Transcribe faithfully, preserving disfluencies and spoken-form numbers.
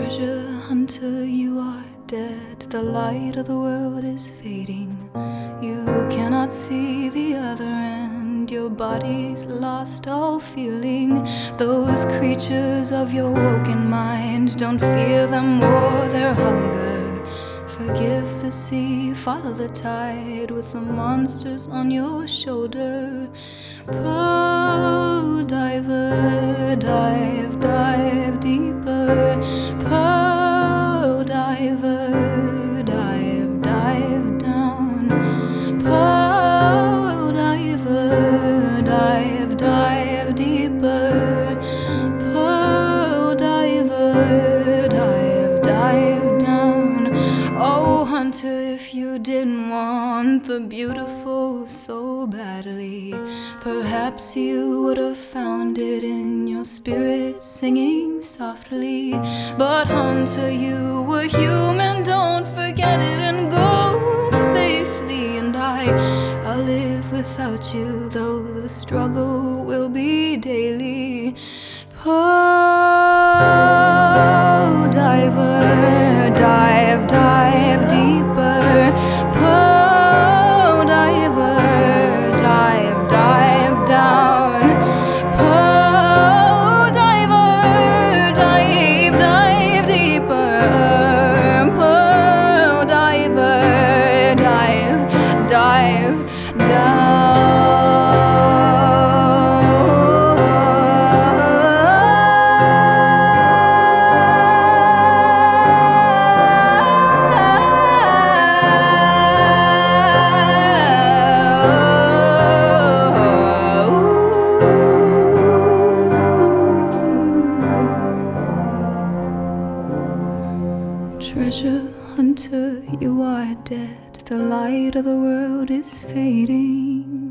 Treasure hunter, you are dead. The light of the world is fading. You cannot see the other end. Your body's lost all feeling. Those creatures of your woken mind, don't fear them or their hunger. Forgive the sea, follow the tide with the monsters on your shoulder. Pearl diver, dive, dive deeper. Pearl diver, dive, dive down. Pearl diver, dive, dive deeper. Pearl diver, dive, dive down. Oh, hunter, if you didn't want the beautiful so badly, perhaps you would have found it in your spirit singing softly. But hunter, you were human, don't forget it and go safely. And I, I'll live without you, though the struggle will be daily. Pearl diver, dive, dive deeper. Pearl diver, dive, dive down. Pearl diver, dive, dive deeper. Pearl diver, dive, dive down. Treasure hunter, you are dead. The light of the world is fading.